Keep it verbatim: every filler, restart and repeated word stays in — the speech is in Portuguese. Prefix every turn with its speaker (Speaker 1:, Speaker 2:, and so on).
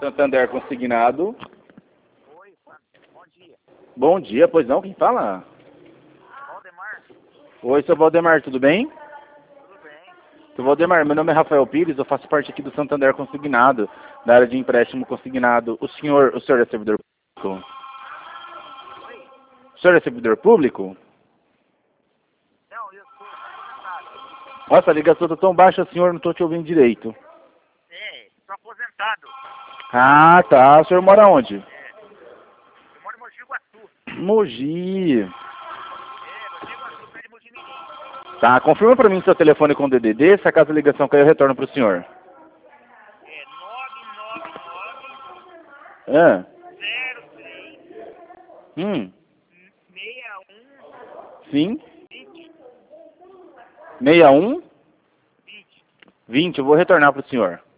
Speaker 1: Santander Consignado.
Speaker 2: Oi, bom dia.
Speaker 1: Bom dia, pois não, quem fala?
Speaker 2: Valdemar,
Speaker 1: Oi, seu Valdemar, tudo bem?
Speaker 2: tudo bem?
Speaker 1: Seu Valdemar, meu nome é Rafael Pires, eu faço parte aqui do Santander Consignado, da área de empréstimo consignado. O senhor, o senhor é servidor público?
Speaker 2: Oi?
Speaker 1: O senhor é servidor público?
Speaker 2: Não, eu sou aposentado.
Speaker 1: Nossa, a ligação tá tão baixa, senhor, não estou te ouvindo direito.
Speaker 2: É, sou aposentado.
Speaker 1: Ah, tá. O senhor mora onde?
Speaker 2: É, eu moro em Mogi Guaçu.
Speaker 1: Mogi.
Speaker 2: É, Mogi Guaçu, perto de Mogi Mirim.
Speaker 1: Tá, confirma pra mim seu telefone com D D D, se acaso a ligação cair eu retorno pro senhor.
Speaker 2: É nove nove nove
Speaker 1: Ah,
Speaker 2: zero três
Speaker 1: hum,
Speaker 2: seis um
Speaker 1: sim,
Speaker 2: vinte
Speaker 1: sessenta e um,
Speaker 2: vinte.
Speaker 1: vinte, eu vou retornar pro senhor.